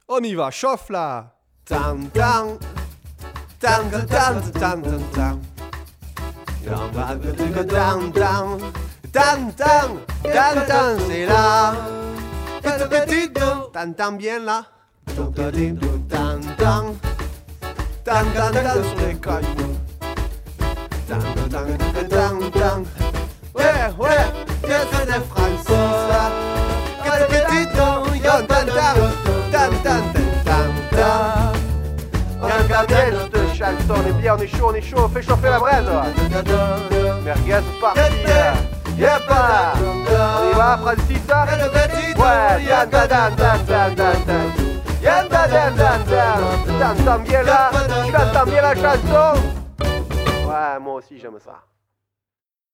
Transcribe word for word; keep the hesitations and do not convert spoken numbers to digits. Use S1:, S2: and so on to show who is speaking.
S1: On y va, chauffe là.
S2: Tan tan tan tan tan tan tan tan. Tan tan tan tan tan, c'est là. Tan tan bien là. Tan tan tan tan tan sur les cailloux. Tan tan tan tan. Ouais ouais, c'est des Français là. Tan tan tan tan tan tan.
S1: Regardez cette chanson, on est bien, on est chaud, on est chaud, fais chauffer la braise. Merguez parti. Yep, on y va, Francis. Ouais, dan dan dan dan dan dan dan. Dan dan dan dan dan. T'entends bien là, tu entends bien la chanson? Ouais, moi aussi j'aime ça.